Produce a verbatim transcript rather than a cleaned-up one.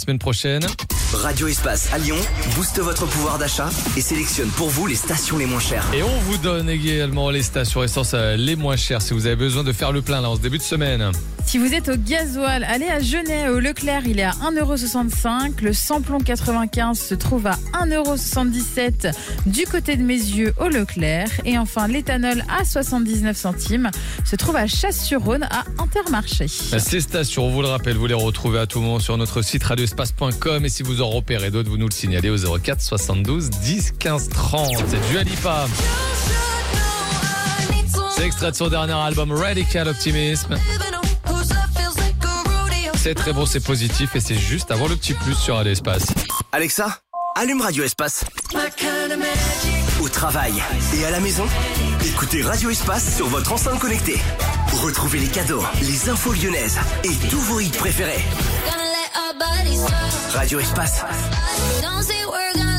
Semaine prochaine. Radio Espace à Lyon booste votre pouvoir d'achat et sélectionne pour vous les stations les moins chères. Et on vous donne également les stations essence les moins chères si vous avez besoin de faire le plein là en ce début de semaine. Si vous êtes au gasoil, allez à Genève, au Leclerc, il est à un euro soixante-cinq. Le samplon quatre-vingt-quinze se trouve à un euro soixante-dix-sept du côté de Mézieux, au Leclerc. Et enfin, l'éthanol à soixante-dix-neuf centimes se trouve à Chasse-sur-Rhône, à Intermarché. Ces stations, on vous le rappelle, vous les retrouvez à tout moment sur notre site radio espace point com. Et si vous en repérez d'autres, vous nous le signalez au zéro quatre soixante-douze dix quinze trente. C'est Dua Lipa. C'est extrait de son dernier album Radical Optimism. C'est très bon, c'est positif et c'est juste avant le petit plus sur Radio Espace. Alexa, allume Radio Espace. Au travail et à la maison, écoutez Radio Espace sur votre enceinte connectée. Retrouvez les cadeaux, les infos lyonnaises et tous vos hits préférés. Radio Espace.